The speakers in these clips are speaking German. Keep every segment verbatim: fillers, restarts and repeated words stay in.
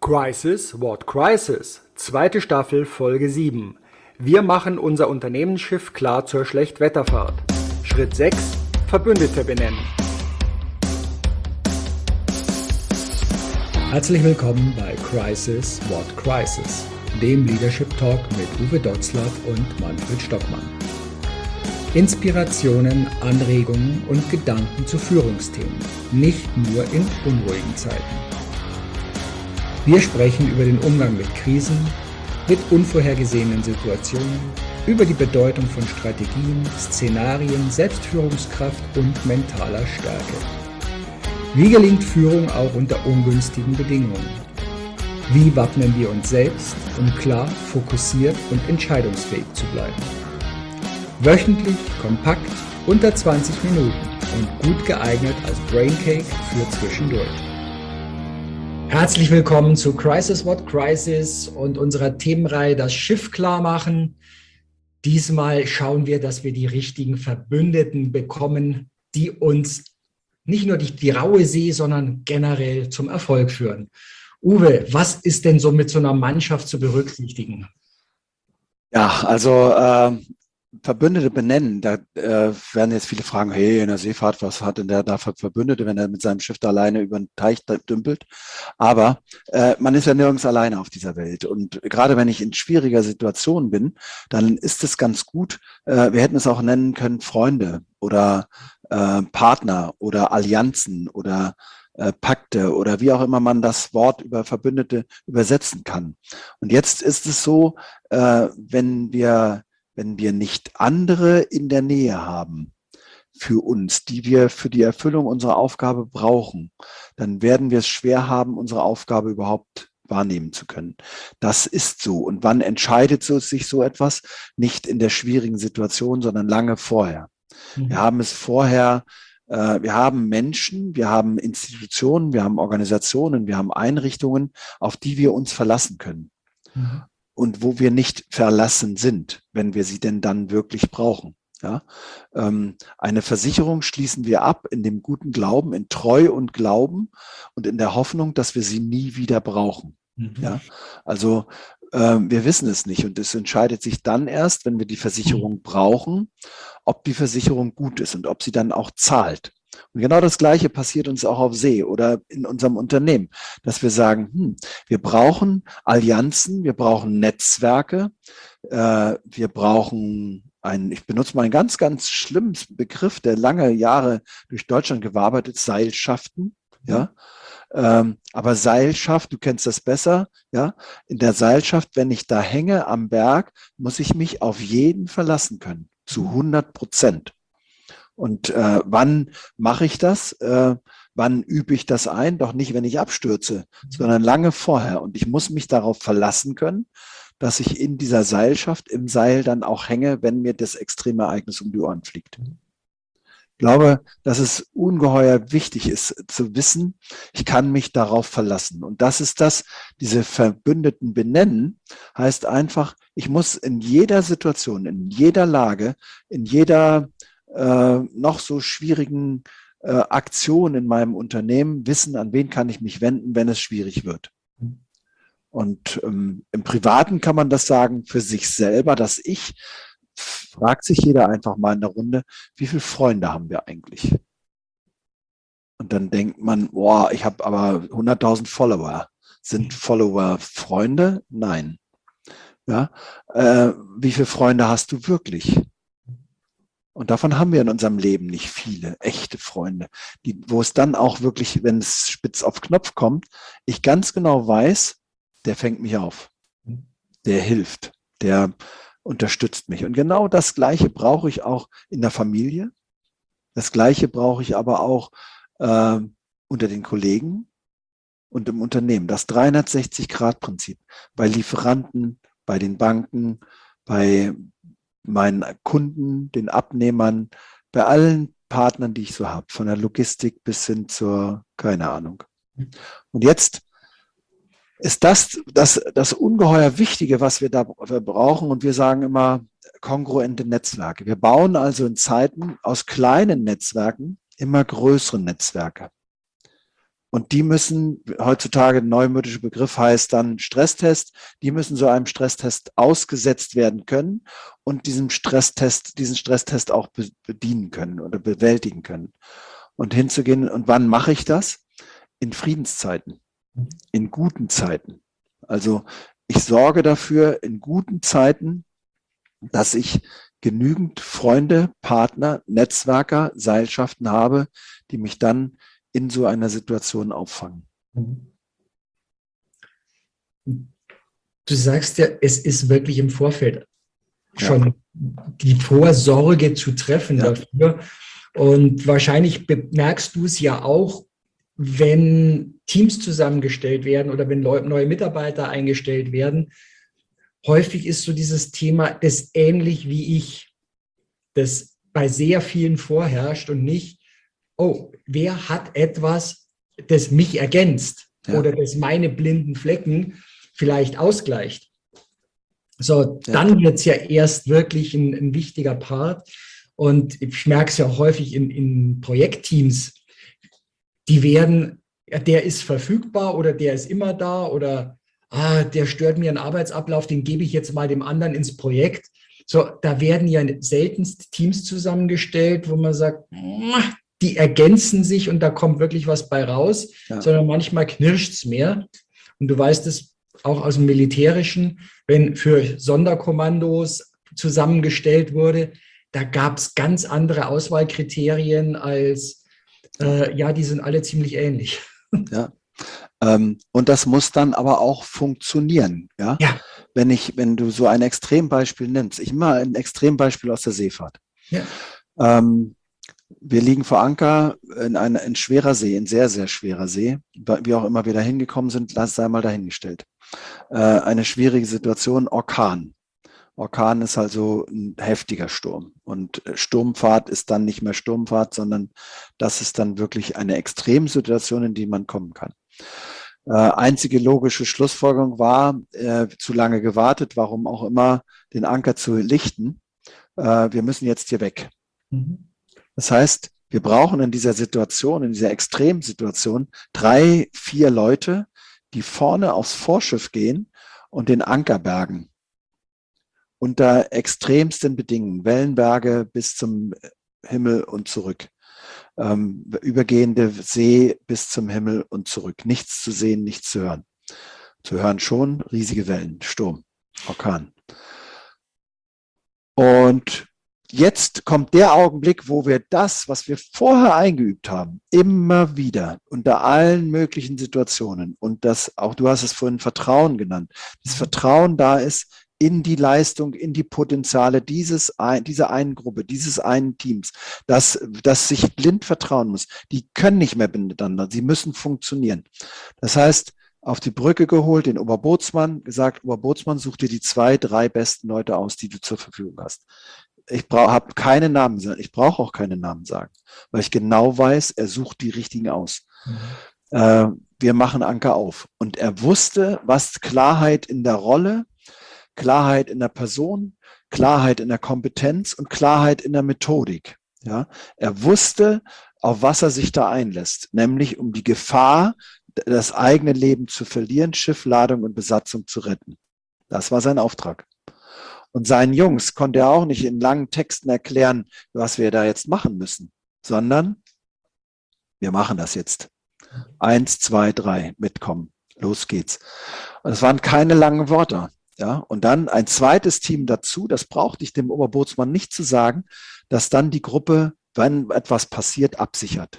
Crisis, What Crisis? Zweite Staffel, Folge sieben. Wir machen unser Unternehmensschiff klar zur Schlechtwetterfahrt. Schritt sechs. Verbündete benennen. Herzlich willkommen bei Crisis, What Crisis? Dem Leadership Talk mit Uwe Dotzlaff und Manfred Stockmann. Inspirationen, Anregungen und Gedanken zu Führungsthemen, nicht nur in unruhigen Zeiten. Wir sprechen über den Umgang mit Krisen, mit unvorhergesehenen Situationen, über die Bedeutung von Strategien, Szenarien, Selbstführungskraft und mentaler Stärke. Wie gelingt Führung auch unter ungünstigen Bedingungen? Wie wappnen wir uns selbst, um klar, fokussiert und entscheidungsfähig zu bleiben? Wöchentlich, kompakt, unter zwanzig Minuten und gut geeignet als Braincake für zwischendurch. Herzlich willkommen zu Crisis What Crisis und unserer Themenreihe Das Schiff klar machen. Diesmal schauen wir, dass wir die richtigen Verbündeten bekommen, die uns nicht nur die, die raue See, sondern generell zum Erfolg führen. Uwe, was ist denn so mit so einer Mannschaft zu berücksichtigen? Ja, also äh, Verbündete benennen, da äh, werden jetzt viele fragen, hey, in der Seefahrt, was hat denn der da für Verbündete, wenn er mit seinem Schiff da alleine über den Teich dümpelt? Aber äh, man ist ja nirgends alleine auf dieser Welt. Und gerade wenn ich in schwieriger Situation bin, dann ist es ganz gut, äh, wir hätten es auch nennen können, Freunde oder äh, Partner oder Allianzen oder äh, Pakte oder wie auch immer man das Wort über Verbündete übersetzen kann. Und jetzt ist es so, äh, wenn wir wenn wir nicht andere in der Nähe haben für uns, die wir für die Erfüllung unserer Aufgabe brauchen, dann werden wir es schwer haben, unsere Aufgabe überhaupt wahrnehmen zu können. Das ist so. Und wann entscheidet so, sich so etwas? Nicht in der schwierigen Situation, sondern lange vorher. Mhm. Wir haben es vorher, äh, wir haben Menschen, wir haben Institutionen, wir haben Organisationen, wir haben Einrichtungen, auf die wir uns verlassen können. Mhm. Und wo wir nicht verlassen sind, wenn wir sie denn dann wirklich brauchen. Ja, ähm, eine Versicherung schließen wir ab in dem guten Glauben, in Treu und Glauben und in der Hoffnung, dass wir sie nie wieder brauchen. Mhm. Ja, also ähm, wir wissen es nicht und es entscheidet sich dann erst, wenn wir die Versicherung brauchen, ob die Versicherung gut ist und ob sie dann auch zahlt. Und genau das Gleiche passiert uns auch auf See oder in unserem Unternehmen, dass wir sagen, hm, wir brauchen Allianzen, wir brauchen Netzwerke, äh, wir brauchen einen, ich benutze mal einen ganz, ganz schlimmen Begriff, der lange Jahre durch Deutschland gewabert ist, Seilschaften, ja. Ähm, aber Seilschaft, du kennst das besser, ja. In der Seilschaft, wenn ich da hänge am Berg, muss ich mich auf jeden verlassen können, zu hundert Prozent. Und äh, wann mache ich das? Äh, wann übe ich das ein? Doch nicht, wenn ich abstürze, sondern lange vorher. Und ich muss mich darauf verlassen können, dass ich in dieser Seilschaft im Seil dann auch hänge, wenn mir das extreme Ereignis um die Ohren fliegt. Ich glaube, dass es ungeheuer wichtig ist zu wissen, ich kann mich darauf verlassen. Und das ist das, diese Verbündeten benennen, heißt einfach, ich muss in jeder Situation, in jeder Lage, in jeder Äh, noch so schwierigen äh, Aktion in meinem Unternehmen wissen, an wen kann ich mich wenden, wenn es schwierig wird. Und ähm, im Privaten kann man das sagen für sich selber, dass ich, fragt sich jeder einfach mal in der Runde, wie viele Freunde haben wir eigentlich? Und dann denkt man, boah, ich habe aber hunderttausend Follower. Sind Follower Freunde? Nein. Ja? Äh, wie viele Freunde hast du wirklich? Und davon haben wir in unserem Leben nicht viele echte Freunde, die, wo es dann auch wirklich, wenn es spitz auf Knopf kommt, ich ganz genau weiß, der fängt mich auf, der hilft, der unterstützt mich. Und genau das Gleiche brauche ich auch in der Familie. Das Gleiche brauche ich aber auch äh, unter den Kollegen und im Unternehmen. Das dreihundertsechzig-Grad-Prinzip bei Lieferanten, bei den Banken, bei meinen Kunden, den Abnehmern, bei allen Partnern, die ich so habe, von der Logistik bis hin zur, keine Ahnung. Und jetzt ist das das, das ungeheuer Wichtige, was wir da brauchen. Und wir sagen immer kongruente Netzwerke. Wir bauen also in Zeiten aus kleinen Netzwerken immer größere Netzwerke. Und die müssen, heutzutage ein neumodischer Begriff heißt dann Stresstest, die müssen so einem Stresstest ausgesetzt werden können und diesem Stresstest, diesen Stresstest auch bedienen können oder bewältigen können. Und hinzugehen, und wann mache ich das? In Friedenszeiten, in guten Zeiten. Also ich sorge dafür in guten Zeiten, dass ich genügend Freunde, Partner, Netzwerker, Seilschaften habe, die mich dann in so einer Situation auffangen. Du sagst ja, es ist wirklich im Vorfeld schon ja. die Vorsorge zu treffen ja. dafür. Und wahrscheinlich bemerkst du es ja auch, wenn Teams zusammengestellt werden oder wenn neue Mitarbeiter eingestellt werden. Häufig ist so dieses Thema, das ähnlich wie ich, das bei sehr vielen vorherrscht und nicht, oh, wer hat etwas, das mich ergänzt ja. oder das meine blinden Flecken vielleicht ausgleicht. So, ja. dann wird es ja erst wirklich ein, ein wichtiger Part. Und ich merke es ja auch häufig in, in Projektteams, die werden, ja, der ist verfügbar oder der ist immer da oder ah, der stört mir einen Arbeitsablauf, den gebe ich jetzt mal dem anderen ins Projekt. So, da werden ja seltenst Teams zusammengestellt, wo man sagt, die ergänzen sich und da kommt wirklich was bei raus, ja. sondern manchmal knirscht es mehr. Und du weißt es auch aus dem Militärischen, wenn für Sonderkommandos zusammengestellt wurde, da gab es ganz andere Auswahlkriterien als, äh, ja, die sind alle ziemlich ähnlich. Ja. Ähm, und das muss dann aber auch funktionieren. Ja? Ja. Wenn ich, wenn du so ein Extrembeispiel nimmst, ich mache ein Extrembeispiel aus der Seefahrt. Ja. Ähm, wir liegen vor Anker in einer in schwerer See, in sehr, sehr schwerer See. Wie auch immer wir da hingekommen sind, lass sei mal dahingestellt. Äh, eine schwierige Situation, Orkan. Orkan ist also ein heftiger Sturm. Und Sturmfahrt ist dann nicht mehr Sturmfahrt, sondern das ist dann wirklich eine Extremsituation, in die man kommen kann. Äh, einzige logische Schlussfolgerung war, äh, zu lange gewartet, warum auch immer, den Anker zu lichten. Äh, wir müssen jetzt hier weg. Mhm. Das heißt, wir brauchen in dieser Situation, in dieser Extremsituation, drei, vier Leute, die vorne aufs Vorschiff gehen und den Anker bergen. Unter extremsten Bedingungen, Wellenberge bis zum Himmel und zurück. Ähm, übergehende See bis zum Himmel und zurück. Nichts zu sehen, nichts zu hören. Zu hören schon, riesige Wellen, Sturm, Orkan. Und jetzt kommt der Augenblick, wo wir das, was wir vorher eingeübt haben, immer wieder unter allen möglichen Situationen und das, auch du hast es vorhin Vertrauen genannt, das Vertrauen da ist in die Leistung, in die Potenziale dieses, dieser einen Gruppe, dieses einen Teams, dass, dass sich blind vertrauen muss. Die können nicht mehr miteinander, sie müssen funktionieren. Das heißt, auf die Brücke geholt, den Oberbootsmann, gesagt, Oberbootsmann, such dir die zwei, drei besten Leute aus, die du zur Verfügung hast. Ich habe keine Namen sagen, ich brauche auch keine Namen sagen, weil ich genau weiß, er sucht die richtigen aus. Mhm. Äh, wir machen Anker auf. Und er wusste, was Klarheit in der Rolle, Klarheit in der Person, Klarheit in der Kompetenz und Klarheit in der Methodik. Ja, er wusste, auf was er sich da einlässt, nämlich um die Gefahr, das eigene Leben zu verlieren, Schiff, Ladung und Besatzung zu retten. Das war sein Auftrag. Und seinen Jungs konnte er auch nicht in langen Texten erklären, was wir da jetzt machen müssen, sondern wir machen das jetzt. Eins, zwei, drei, mitkommen. Los geht's. Und es waren keine langen Worte. Ja, und dann ein zweites Team dazu, das brauchte ich dem Oberbootsmann nicht zu sagen, dass dann die Gruppe, wenn etwas passiert, absichert.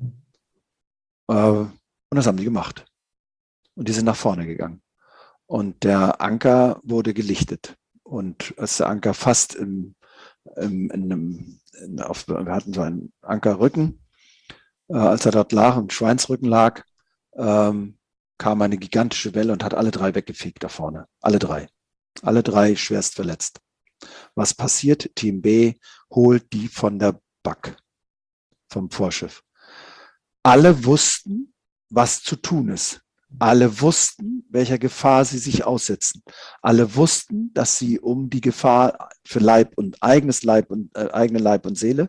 Äh, und das haben die gemacht. Und die sind nach vorne gegangen. Und der Anker wurde gelichtet. Und als der Anker fast im, im, in einem, in, auf, wir hatten so einen Ankerrücken, äh, als er dort lag, im Schweinsrücken lag, ähm, kam eine gigantische Welle und hat alle drei weggefegt da vorne. Alle drei. Alle drei schwerst verletzt. Was passiert? Team B holt die von der Back, vom Vorschiff. Alle wussten, was zu tun ist. Alle wussten, welcher Gefahr sie sich aussetzen. Alle wussten, dass sie um die Gefahr für Leib und eigenes Leib und äh, eigene Leib und Seele,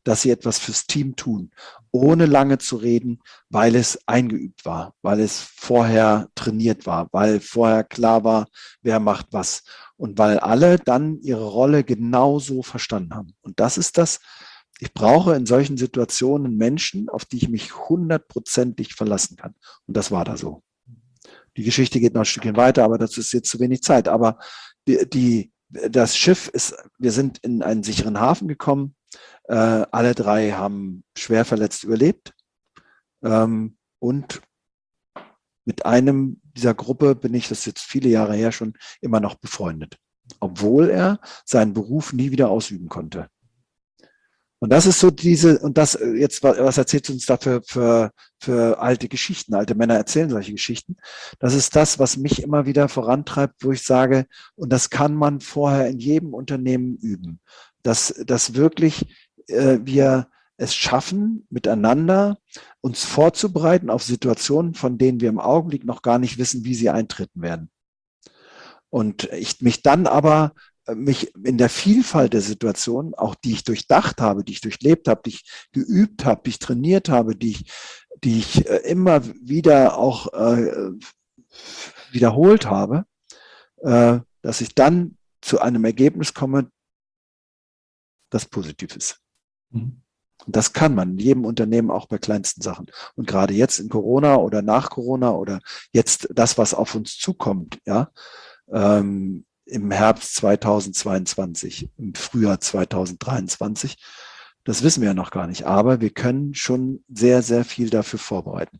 dass sie etwas fürs Team tun, ohne lange zu reden, weil es eingeübt war, weil es vorher trainiert war, weil vorher klar war, wer macht was und weil alle dann ihre Rolle genauso verstanden haben. Und das ist das, ich brauche in solchen Situationen Menschen, auf die ich mich hundertprozentig verlassen kann. Und das war da so. Die Geschichte geht noch ein Stückchen weiter, aber dazu ist jetzt zu wenig Zeit. Aber die, die, das Schiff ist, wir sind in einen sicheren Hafen gekommen. Äh, alle drei haben schwer verletzt überlebt. Ähm, und mit einem dieser Gruppe bin ich, das ist jetzt viele Jahre her, schon immer noch befreundet. Obwohl er seinen Beruf nie wieder ausüben konnte. Und das ist so diese, und das jetzt, was erzählt uns da für, für, für alte Geschichten? Alte Männer erzählen solche Geschichten. Das ist das, was mich immer wieder vorantreibt, wo ich sage, und das kann man vorher in jedem Unternehmen üben, dass, dass wirklich äh, wir es schaffen, miteinander uns vorzubereiten auf Situationen, von denen wir im Augenblick noch gar nicht wissen, wie sie eintreten werden. Und ich mich dann aber mich in der Vielfalt der Situationen, auch die ich durchdacht habe, die ich durchlebt habe, die ich geübt habe, die ich trainiert habe, die ich, die ich immer wieder auch äh, wiederholt habe, äh, dass ich dann zu einem Ergebnis komme, das positiv ist. Mhm. Und das kann man in jedem Unternehmen auch bei kleinsten Sachen. Und gerade jetzt in Corona oder nach Corona oder jetzt das, was auf uns zukommt, ja, ähm, im Herbst zweitausendzweiundzwanzig, im Frühjahr zweitausenddreiundzwanzig. Das wissen wir ja noch gar nicht, aber wir können schon sehr, sehr viel dafür vorbereiten.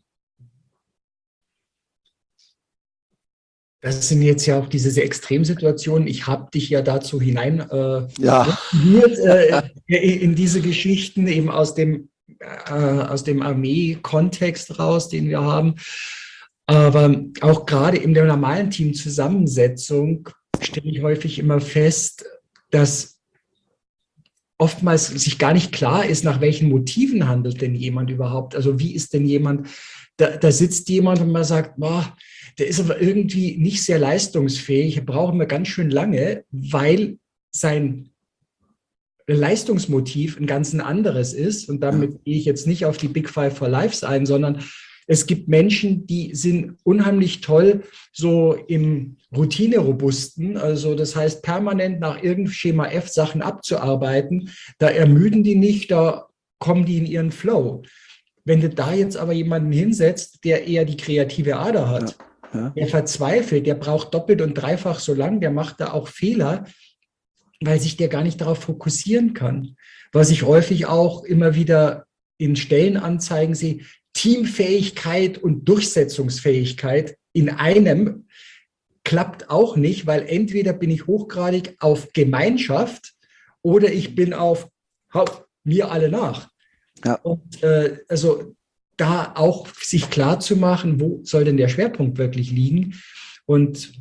Das sind jetzt ja auch diese Extremsituationen. Ich habe dich ja dazu hinein äh, ja. äh, in diese Geschichten eben aus dem, äh, aus dem Armee-Kontext raus, den wir haben. Aber auch gerade in der normalen Teamzusammensetzung stelle ich häufig immer fest, dass oftmals sich gar nicht klar ist, nach welchen Motiven handelt denn jemand überhaupt. Also wie ist denn jemand, da, da sitzt jemand und man sagt, boah, der ist aber irgendwie nicht sehr leistungsfähig, brauchen wir ganz schön lange, weil sein Leistungsmotiv ein ganz ein anderes ist. Und damit gehe ich jetzt nicht auf die Big Five for Lives ein, sondern es gibt Menschen, die sind unheimlich toll so im Routine-Robusten, also das heißt permanent nach irgendeinem Schema F Sachen abzuarbeiten, da ermüden die nicht, da kommen die in ihren Flow. Wenn du da jetzt aber jemanden hinsetzt, der eher die kreative Ader hat, ja, ja. der verzweifelt, der braucht doppelt und dreifach so lang, der macht da auch Fehler, weil sich der gar nicht darauf fokussieren kann. Was ich häufig auch immer wieder in Stellenanzeigen sehe, Teamfähigkeit und Durchsetzungsfähigkeit in einem klappt auch nicht, weil entweder bin ich hochgradig auf Gemeinschaft oder ich bin auf hau mir alle nach. Ja. Und äh, also da auch sich klar zu machen, wo soll denn der Schwerpunkt wirklich liegen? Und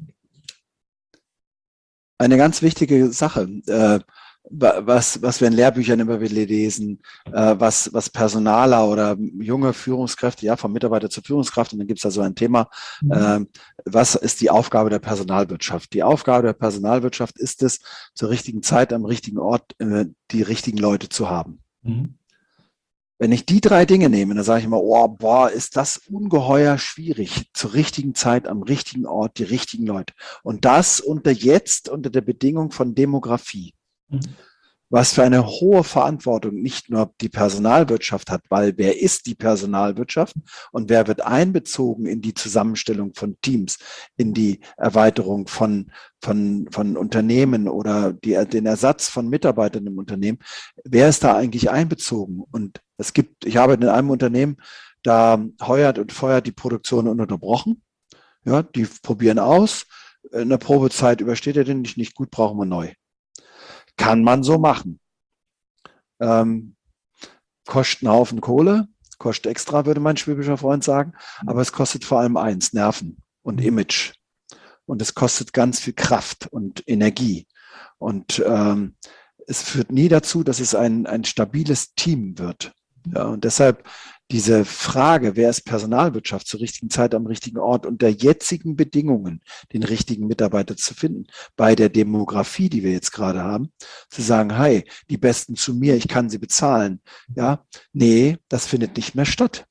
eine ganz wichtige Sache, äh, was, was wir in Lehrbüchern immer wieder lesen, äh, was, was Personaler oder junge Führungskräfte, ja, vom Mitarbeiter zur Führungskraft, und dann gibt es da so ein Thema, mhm. äh, was ist die Aufgabe der Personalwirtschaft? Die Aufgabe der Personalwirtschaft ist es, zur richtigen Zeit am richtigen Ort äh, die richtigen Leute zu haben. Mhm. Wenn ich die drei Dinge nehme, dann sage ich immer, oh, boah, ist das ungeheuer schwierig, zur richtigen Zeit am richtigen Ort die richtigen Leute. Und das unter jetzt, unter der Bedingung von Demografie. Was für eine hohe Verantwortung nicht nur die Personalwirtschaft hat, weil wer ist die Personalwirtschaft und wer wird einbezogen in die Zusammenstellung von Teams, in die Erweiterung von, von, von Unternehmen oder die, den Ersatz von Mitarbeitern im Unternehmen, wer ist da eigentlich einbezogen? Und es gibt, ich arbeite in einem Unternehmen, da heuert und feuert die Produktion ununterbrochen. Ja, die probieren aus, in der Probezeit übersteht er den nicht, nicht gut, brauchen wir neu. Kann man so machen. Ähm, kostet einen Haufen Kohle, kostet extra, würde mein schwäbischer Freund sagen, aber es kostet vor allem eins, Nerven und Image. Und es kostet ganz viel Kraft und Energie. Und ähm, es führt nie dazu, dass es ein, ein stabiles Team wird. Ja, und deshalb diese Frage, wer ist Personalwirtschaft zur richtigen Zeit am richtigen Ort unter jetzigen Bedingungen, den richtigen Mitarbeiter zu finden, bei der Demografie, die wir jetzt gerade haben, zu sagen, hey, die Besten zu mir, ich kann sie bezahlen. Ja, nee, das findet nicht mehr statt.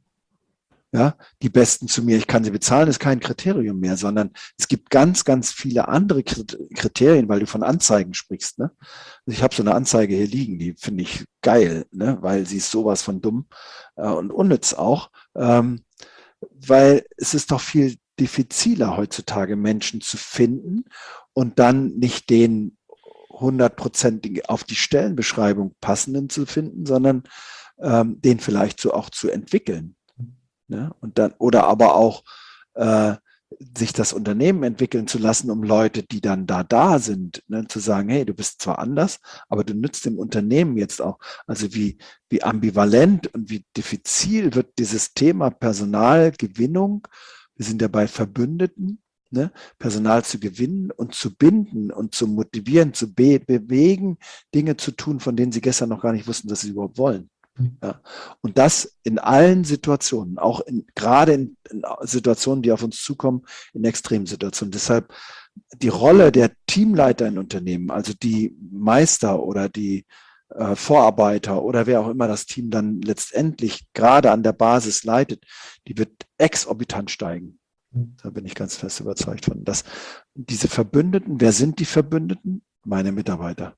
Ja, die Besten zu mir, ich kann sie bezahlen, ist kein Kriterium mehr, sondern es gibt ganz, ganz viele andere Kriterien, weil du von Anzeigen sprichst. Ne? Also ich habe so eine Anzeige hier liegen, die finde ich geil, ne? Weil sie ist sowas von dumm äh, und unnütz auch, ähm, weil es ist doch viel diffiziler heutzutage Menschen zu finden und dann nicht den hundertprozentig auf die Stellenbeschreibung passenden zu finden, sondern ähm, den vielleicht so auch zu entwickeln. Ne? Und dann, oder aber auch äh, sich das Unternehmen entwickeln zu lassen, um Leute, die dann da da sind, ne, zu sagen, hey, du bist zwar anders, aber du nützt dem Unternehmen jetzt auch. Also wie, wie ambivalent und wie diffizil wird dieses Thema Personalgewinnung, wir sind ja bei Verbündeten, ne, Personal zu gewinnen und zu binden und zu motivieren, zu be bewegen, Dinge zu tun, von denen sie gestern noch gar nicht wussten, dass sie überhaupt wollen. Ja. Und das in allen Situationen, auch in, gerade in, in Situationen, die auf uns zukommen, in Extremsituationen. Deshalb die Rolle der Teamleiter in Unternehmen, also die Meister oder die äh, Vorarbeiter oder wer auch immer das Team dann letztendlich gerade an der Basis leitet, die wird exorbitant steigen. Da bin ich ganz fest überzeugt von. Dass diese Verbündeten, wer sind die Verbündeten? Meine Mitarbeiter.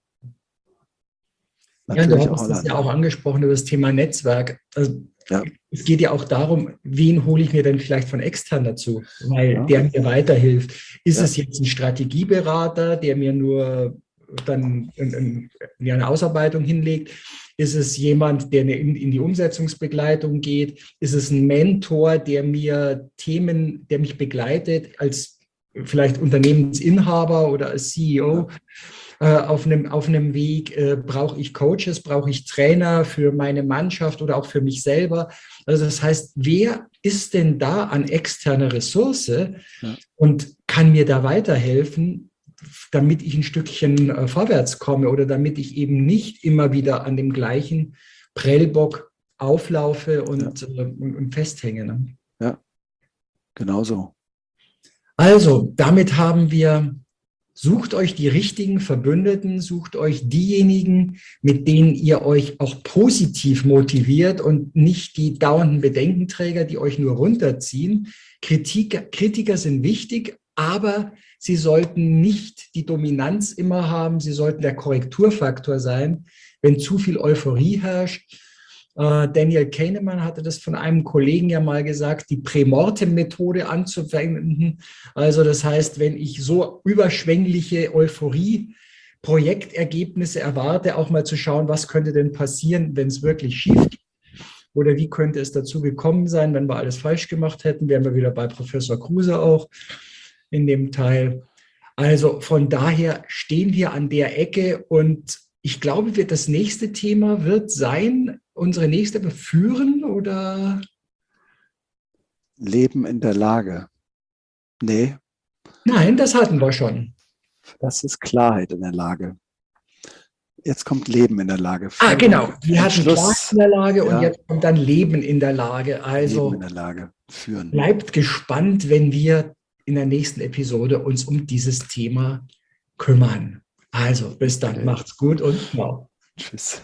Ja, du hast es ja auch angesprochen über das Thema Netzwerk. Also ja. Es geht ja auch darum, wen hole ich mir denn vielleicht von extern dazu, weil ja. der mir weiterhilft. Ist ja. es jetzt ein Strategieberater, der mir nur dann eine Ausarbeitung hinlegt? Ist es jemand, der in die Umsetzungsbegleitung geht? Ist es ein Mentor, der mir Themen, der mich begleitet als vielleicht Unternehmensinhaber oder als C E O? Ja. Auf einem, auf einem Weg, äh, brauche ich Coaches, brauche ich Trainer für meine Mannschaft oder auch für mich selber. Also das heißt, wer ist denn da an externer Ressource ja. und kann mir da weiterhelfen, damit ich ein Stückchen äh, vorwärts komme oder damit ich eben nicht immer wieder an dem gleichen Prellbock auflaufe und, ja. äh, und, und festhänge. Ne? Ja, genau so. Also, damit haben wir... Sucht euch die richtigen Verbündeten, sucht euch diejenigen, mit denen ihr euch auch positiv motiviert und nicht die dauernden Bedenkenträger, die euch nur runterziehen. Kritik, Kritiker sind wichtig, aber sie sollten nicht die Dominanz immer haben, sie sollten der Korrekturfaktor sein, wenn zu viel Euphorie herrscht. Uh, Daniel Kahneman hatte das von einem Kollegen ja mal gesagt, die Prämortem-Methode anzuwenden. Also das heißt, wenn ich so überschwängliche Euphorie-Projektergebnisse erwarte, auch mal zu schauen, was könnte denn passieren, wenn es wirklich schief geht? Oder wie könnte es dazu gekommen sein, wenn wir alles falsch gemacht hätten? Wären wir wieder bei Professor Kruse auch in dem Teil. Also von daher stehen wir an der Ecke und ich glaube, wir, das nächste Thema wird sein, unsere nächste beführen oder? Leben in der Lage. Nee. Nein, das hatten wir schon. Das ist Klarheit in der Lage. Jetzt kommt Leben in der Lage. Ah, genau. Wir hatten Klarheit in der Lage und ja. jetzt kommt dann Leben in der Lage. Also Leben in der Lage führen. Bleibt gespannt, wenn wir in der nächsten Episode uns um dieses Thema kümmern. Also, bis dann. Okay. Macht's gut und ciao. Tschüss.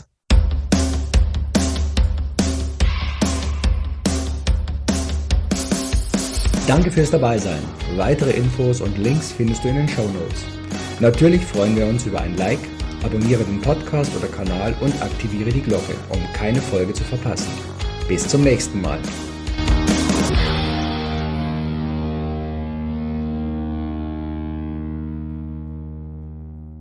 Danke fürs Dabeisein. Weitere Infos und Links findest du in den Shownotes. Natürlich freuen wir uns über ein Like, abonniere den Podcast oder Kanal und aktiviere die Glocke, um keine Folge zu verpassen. Bis zum nächsten Mal.